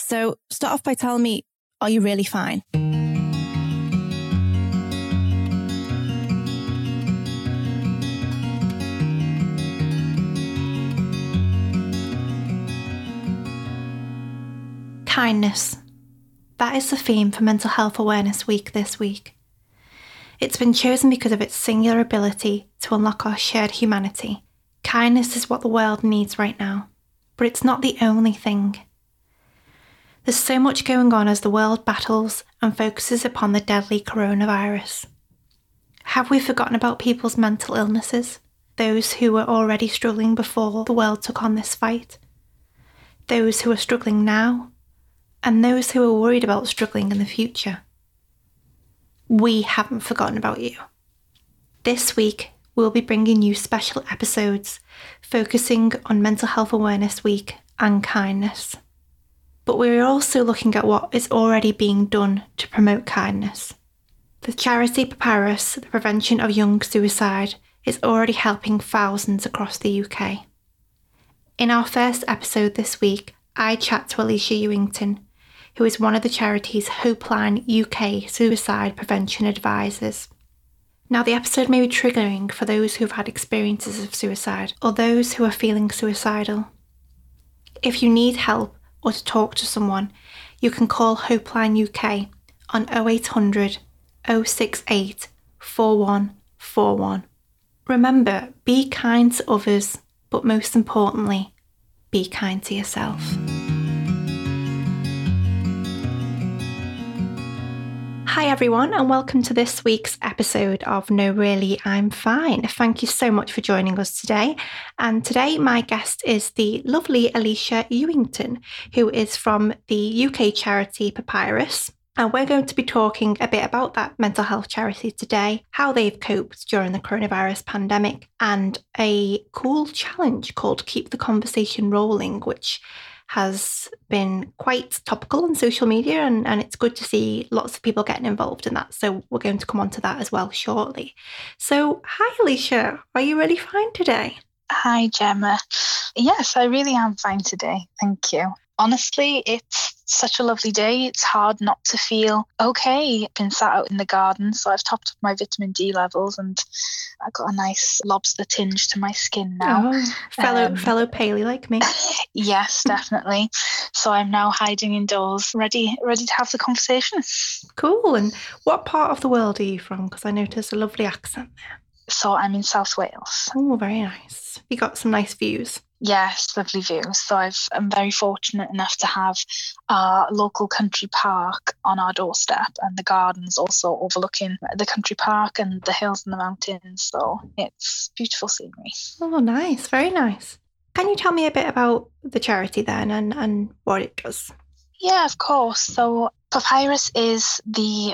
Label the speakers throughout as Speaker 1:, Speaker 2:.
Speaker 1: So start off by telling me, are you really fine?
Speaker 2: Kindness. That is the theme for Mental Health Awareness Week this week. It's been chosen because of its singular ability to unlock our shared humanity. Kindness is what the world needs right now, but it's not the only thing. There's so much going on as the world battles and focuses upon the deadly coronavirus. Have we forgotten about people's mental illnesses? Those who were already struggling before the world took on this fight? Those who are struggling now? And those who are worried about struggling in the future? We haven't forgotten about you. This week, we'll be bringing you special episodes focusing on Mental Health Awareness Week and kindness. But we're also looking at what is already being done to promote kindness. The charity Papyrus, the prevention of young suicide, is already helping thousands across the UK. In our first episode this week, I chat to Alicia Ewington, who is one of the charity's Hopeline UK suicide prevention advisors. Now, the episode may be triggering for those who have had experiences of suicide or those who are feeling suicidal. If you need help or to talk to someone, you can call Hopeline UK on 0800 068 4141. Remember, be kind to others, but most importantly, be kind to yourself. Hi everyone, and welcome to this week's episode of No Really, I'm Fine. Thank you so much for joining us today. And today my guest is the lovely Alicia Ewington, who is from the UK charity Papyrus. And we're going to be talking a bit about that mental health charity today, how they've coped during the coronavirus pandemic, and a cool challenge called Keep the Conversation Rolling, which has been quite topical on social media, and it's good to see lots of people getting involved in that. So we're going to come on to that as well shortly. So hi Alicia, are you really fine today?
Speaker 3: Hi Gemma. Yes, I really am fine today. Thank you. Honestly, it's such a lovely day. It's hard not to feel okay. I've been sat out in the garden, so I've topped up my vitamin D levels and I've got a nice lobster tinge to my skin now.
Speaker 2: Oh, fellow paley like me.
Speaker 3: Yes, definitely. So I'm now hiding indoors, ready to have the conversation.
Speaker 2: Cool. And what part of the world are you from? Because I noticed a lovely accent there.
Speaker 3: So I'm in South Wales.
Speaker 2: Oh, very nice. You got some nice views.
Speaker 3: Yes, lovely views. So I'm very fortunate enough to have our local country park on our doorstep, and the gardens also overlooking the country park and the hills and the mountains. So it's beautiful scenery.
Speaker 2: Oh, nice. Very nice. Can you tell me a bit about the charity then and what it does?
Speaker 3: Yeah, of course. So Papyrus is the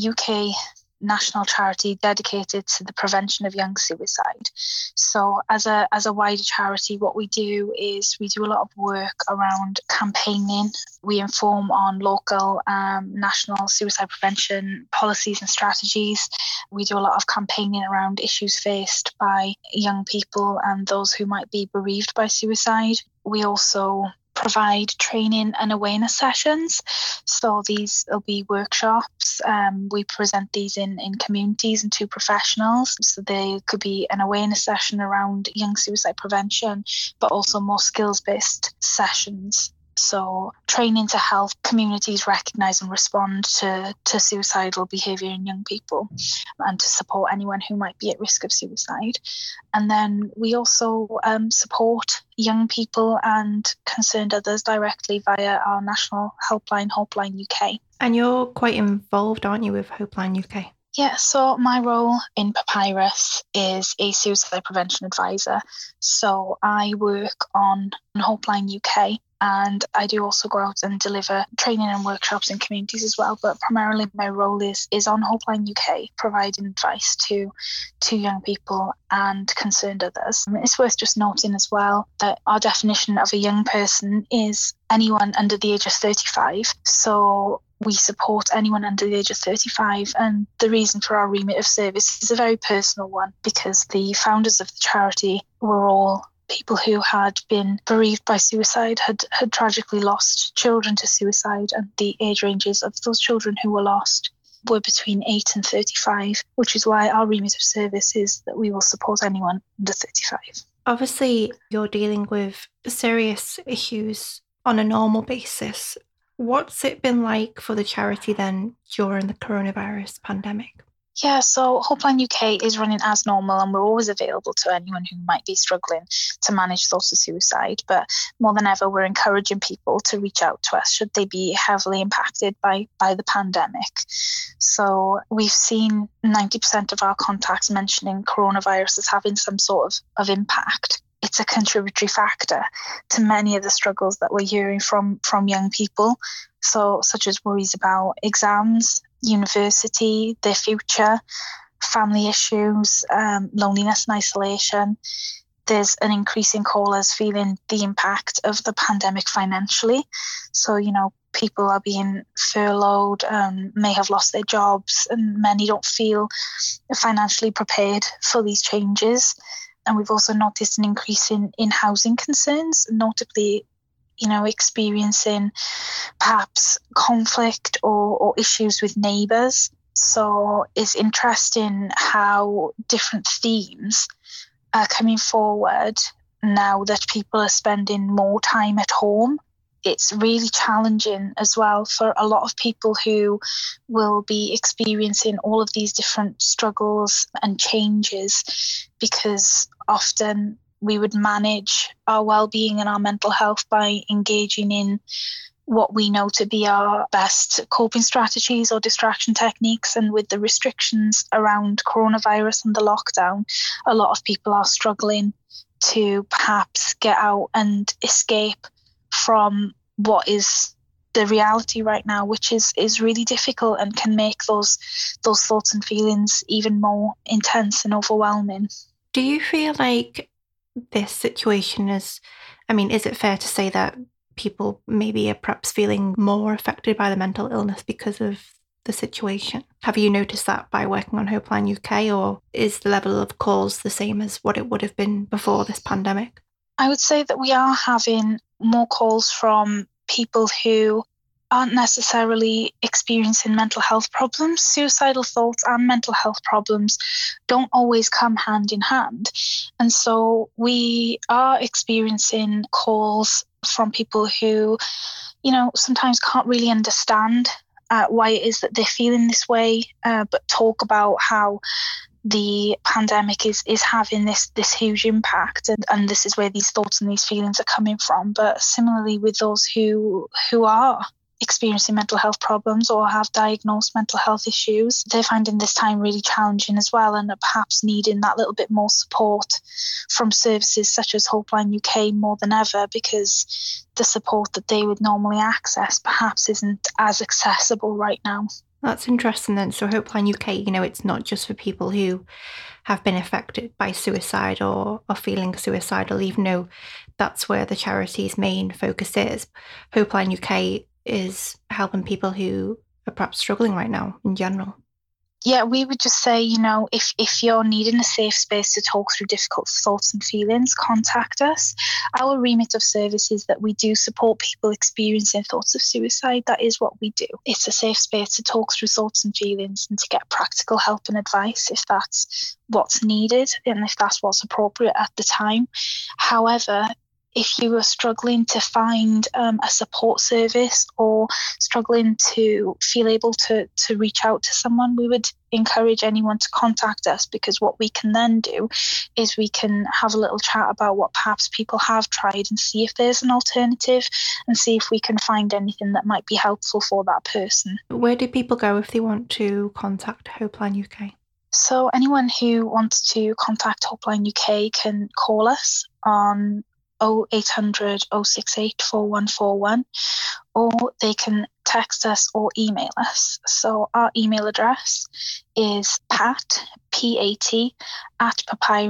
Speaker 3: UK national charity dedicated to the prevention of young suicide. So as a wider charity, what we do is we do a lot of work around campaigning. We inform on local national suicide prevention policies and strategies. We do a lot of campaigning around issues faced by young people and those who might be bereaved by suicide. We also provide training and awareness sessions. So these will be workshops. We present these in communities and to professionals. So they could be an awareness session around young suicide prevention, but also more skills-based sessions. So training to help communities recognise and respond to suicidal behaviour in young people and to support anyone who might be at risk of suicide. And then we also support young people and concerned others directly via our national helpline, Hopeline UK.
Speaker 2: And you're quite involved, aren't you, with Hopeline UK?
Speaker 3: Yeah, so my role in Papyrus is a suicide prevention advisor. So I work on Hopeline UK, and I do also go out and deliver training and workshops in communities as well. But primarily my role is on Hopeline UK, providing advice to young people and concerned others. And it's worth just noting as well that our definition of a young person is anyone under the age of 35. So we support anyone under the age of 35, and the reason for our remit of service is a very personal one, because the founders of the charity were all people who had been bereaved by suicide had tragically lost children to suicide, and the age ranges of those children who were lost were between 8 and 35, which is why our remit of service is that we will support anyone under 35.
Speaker 2: Obviously, you're dealing with serious issues on a normal basis. What's it been like for the charity then during the coronavirus pandemic?
Speaker 3: Yeah, so Hopeline UK is running as normal, and we're always available to anyone who might be struggling to manage thoughts of suicide. But more than ever, we're encouraging people to reach out to us should they be heavily impacted by the pandemic. So we've seen 90% of our contacts mentioning coronavirus as having some sort of impact. It's a contributory factor to many of the struggles that we're hearing from young people, so such as worries about exams, university, their future, family issues, loneliness and isolation. There's an increase in callers feeling the impact of the pandemic financially. So, people are being furloughed, may have lost their jobs, and many don't feel financially prepared for these changes. And we've also noticed an increase in housing concerns, notably, experiencing perhaps conflict or issues with neighbours. So it's interesting how different themes are coming forward now that people are spending more time at home. It's really challenging as well for a lot of people who will be experiencing all of these different struggles and changes, because often we would manage our well-being and our mental health by engaging in what we know to be our best coping strategies or distraction techniques. And with the restrictions around coronavirus and the lockdown, a lot of people are struggling to perhaps get out and escape from what is the reality right now, which is really difficult and can make those thoughts and feelings even more intense and overwhelming.
Speaker 2: Do you feel like this situation is it fair to say that people maybe are perhaps feeling more affected by the mental illness because of the situation? Have you noticed that by working on Hopeline UK, or is the level of calls the same as what it would have been before this pandemic?
Speaker 3: I would say that we are having more calls from people who aren't necessarily experiencing mental health problems. Suicidal thoughts and mental health problems don't always come hand in hand. And so we are experiencing calls from people who, sometimes can't really understand why it is that they're feeling this way, but talk about how the pandemic is having this huge impact, and this is where these thoughts and these feelings are coming from. But similarly with those who are experiencing mental health problems or have diagnosed mental health issues, they're finding this time really challenging as well, and are perhaps needing that little bit more support from services such as Hopeline UK more than ever, because the support that they would normally access perhaps isn't as accessible right now.
Speaker 2: That's interesting then. So Hopeline UK, it's not just for people who have been affected by suicide or are feeling suicidal, even though that's where the charity's main focus is. Hopeline UK is helping people who are perhaps struggling right now in general.
Speaker 3: Yeah, we would just say, if you're needing a safe space to talk through difficult thoughts and feelings, contact us. Our remit of service is that we do support people experiencing thoughts of suicide. That is what we do. It's a safe space to talk through thoughts and feelings and to get practical help and advice if that's what's needed and if that's what's appropriate at the time. However, if you are struggling to find a support service or struggling to feel able to reach out to someone, we would encourage anyone to contact us, because what we can then do is we can have a little chat about what perhaps people have tried and see if there's an alternative and see if we can find anything that might be helpful for that person.
Speaker 2: Where do people go if they want to contact Hopeline UK?
Speaker 3: So anyone who wants to contact Hopeline UK can call us on 0800 068 4141, or they can text us or email us. So our email address is pat, P-A-T, at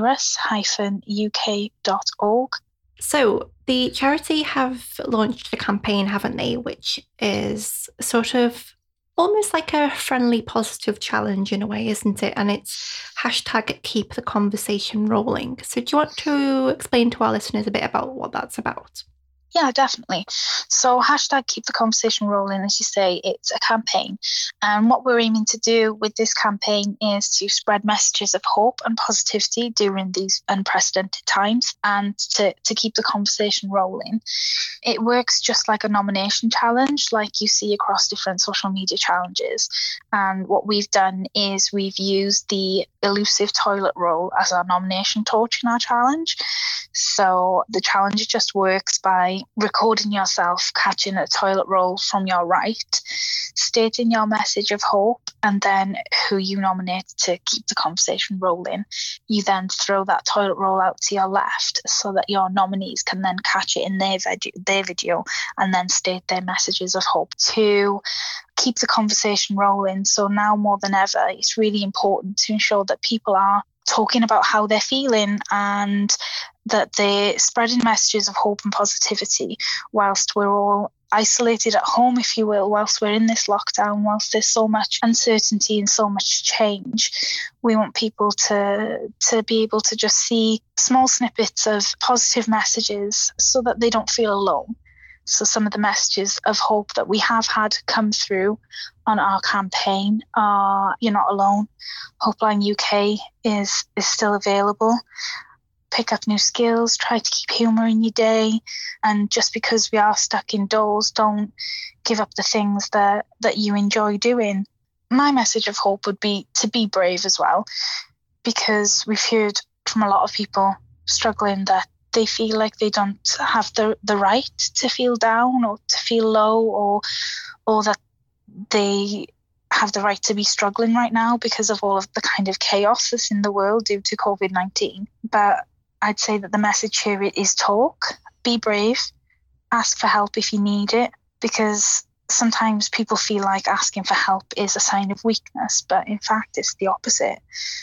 Speaker 3: papyrus-uk.org.
Speaker 2: So the charity have launched a campaign, haven't they, which is sort of almost like a friendly, positive challenge in a way, isn't it? And it's hashtag keep the conversation rolling. So do you want to explain to our listeners a bit about what that's about?
Speaker 3: Yeah, definitely. So hashtag keep the conversation rolling, as you say, it's a campaign. And what we're aiming to do with this campaign is to spread messages of hope and positivity during these unprecedented times and to keep the conversation rolling. It works just like a nomination challenge, like you see across different social media challenges. And what we've done is we've used the elusive toilet roll as our nomination torch in our challenge. So the challenge just works by recording yourself catching a toilet roll from your right, stating your message of hope, and then who you nominate to keep the conversation rolling. You then throw that toilet roll out to your left so that your nominees can then catch it in their video and then state their messages of hope to keep the conversation rolling. So now more than ever, it's really important to ensure that people are talking about how they're feeling and that they're spreading messages of hope and positivity whilst we're all isolated at home, if you will, whilst we're in this lockdown, whilst there's so much uncertainty and so much change. We want people to be able to just see small snippets of positive messages so that they don't feel alone. So some of the messages of hope that we have had come through on our campaign are, you're not alone. Hopeline UK is still available. Pick up new skills, try to keep humour in your day. And just because we are stuck indoors, don't give up the things that you enjoy doing. My message of hope would be to be brave as well, because we've heard from a lot of people struggling that they feel like they don't have the right to feel down or to feel low or that they have the right to be struggling right now because of all of the kind of chaos that's in the world due to COVID-19. But I'd say that the message here is talk, be brave, ask for help if you need it, because sometimes people feel like asking for help is a sign of weakness, but in fact it's the opposite.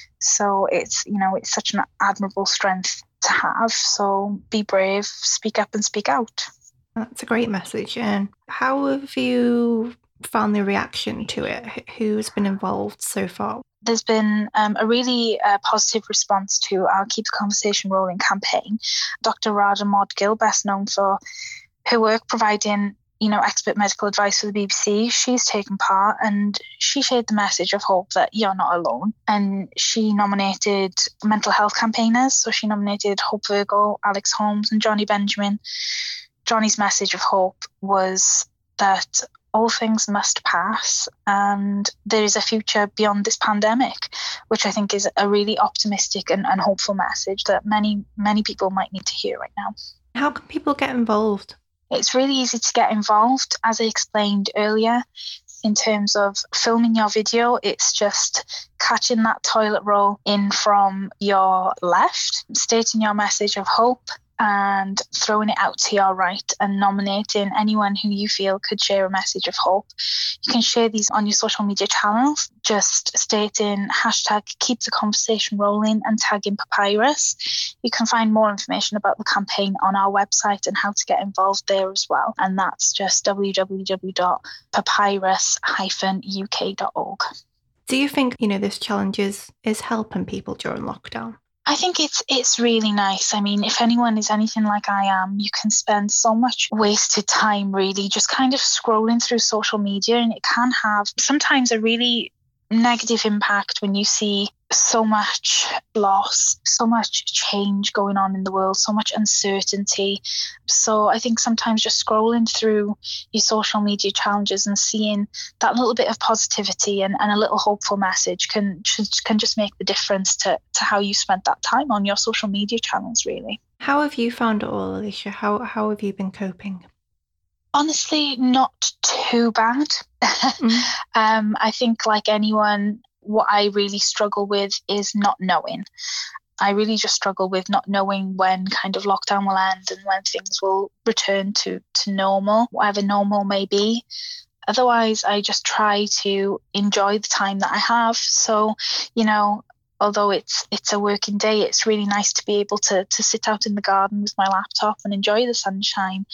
Speaker 3: So it's such an admirable strength to have. So be brave, speak up and speak out.
Speaker 2: That's a great message. And how have you found the reaction to it? Who's been involved so far?
Speaker 3: There's been a really positive response to our Keep the Conversation Rolling campaign. Dr. Radha Maud-Gill, best known for her work providing expert medical advice for the BBC, she's taken part and she shared the message of hope that you're not alone. And she nominated mental health campaigners. So she nominated Hope Virgo, Alex Holmes and Johnny Benjamin. Johnny's message of hope was that all things must pass and there is a future beyond this pandemic, which I think is a really optimistic and hopeful message that many, many people might need to hear right now.
Speaker 2: How can people get involved?
Speaker 3: It's really easy to get involved. As I explained earlier, in terms of filming your video, it's just catching that toilet roll in from your left, stating your message of hope and throwing it out to your right and nominating anyone who you feel could share a message of hope. You can share these on your social media channels, just stating hashtag keep the conversation rolling and tagging Papyrus. You can find more information about the campaign on our website and how to get involved there as well. And that's just www.papyrus-uk.org.
Speaker 2: Do you think, this challenge is helping people during lockdown?
Speaker 3: I think it's really nice. I mean, if anyone is anything like I am, you can spend so much wasted time really just kind of scrolling through social media, and it can have sometimes a really negative impact when you see so much loss, so much change going on in the world, so much uncertainty. So I think sometimes just scrolling through your social media challenges and seeing that little bit of positivity and a little hopeful message can just make the difference to how you spent that time on your social media channels, really.
Speaker 2: How have you found it all, Alicia? How have you been coping?
Speaker 3: Honestly, not too bad. I think like anyone, what I really struggle with is not knowing. I really just struggle with not knowing when kind of lockdown will end and when things will return to normal, whatever normal may be. Otherwise, I just try to enjoy the time that I have. So, although it's a working day, it's really nice to be able to sit out in the garden with my laptop and enjoy the sunshine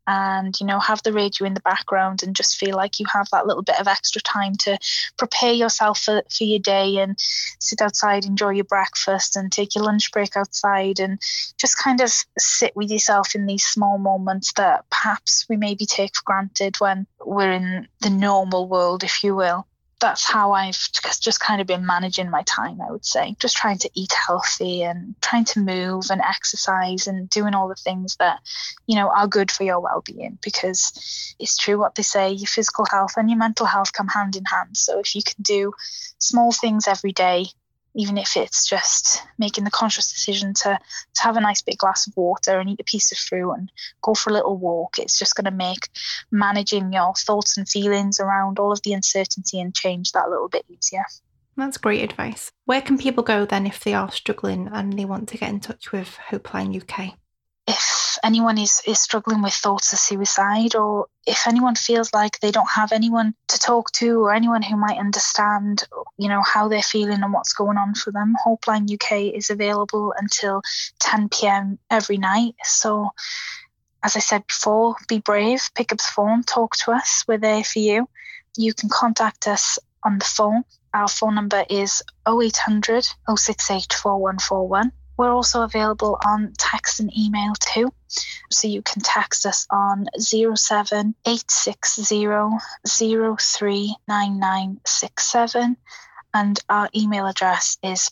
Speaker 3: and, have the radio in the background and just feel like you have that little bit of extra time to prepare yourself for your day and sit outside, enjoy your breakfast and take your lunch break outside and just kind of sit with yourself in these small moments that perhaps we maybe take for granted when we're in the normal world, if you will. That's how I've just kind of been managing my time, I would say. Just trying to eat healthy and trying to move and exercise and doing all the things that, are good for your well-being, because it's true what they say, your physical health and your mental health come hand in hand. So if you can do small things every day, even if it's just making the conscious decision to have a nice big glass of water and eat a piece of fruit and go for a little walk, it's just going to make managing your thoughts and feelings around all of the uncertainty and change that little bit easier.
Speaker 2: That's great advice. Where can people go then if they are struggling and they want to get in touch with Hopeline UK?
Speaker 3: If anyone is struggling with thoughts of suicide, or if anyone feels like they don't have anyone to talk to or anyone who might understand, how they're feeling and what's going on for them, Hopeline UK is available until 10 p.m. every night. So, as I said before, be brave, pick up the phone, talk to us. We're there for you. You can contact us on the phone. Our phone number is 0800 068 4141. We're also available on text and email too. So you can text us on 07860 039967. And our email address is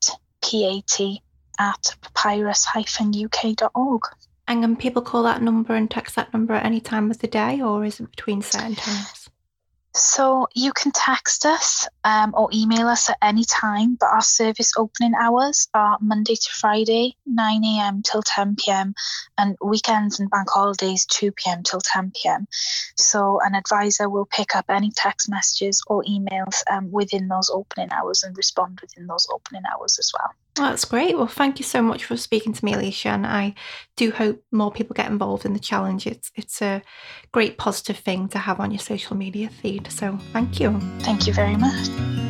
Speaker 3: pat@papyrus-uk.org.
Speaker 2: And can people call that number and text that number at any time of the day, or is it between certain times?
Speaker 3: So you can text us or email us at any time, but our service opening hours are Monday to Friday, 9 a.m. till 10 p.m. and weekends and bank holidays, 2 p.m. till 10 p.m. So an advisor will pick up any text messages or emails within those opening hours and respond within those opening hours as well.
Speaker 2: Well, that's great. Well, thank you so much for speaking to me, Alicia, and I do hope more people get involved in the challenge. It's a great positive thing to have on your social media feed, so thank you.
Speaker 3: Thank you very much.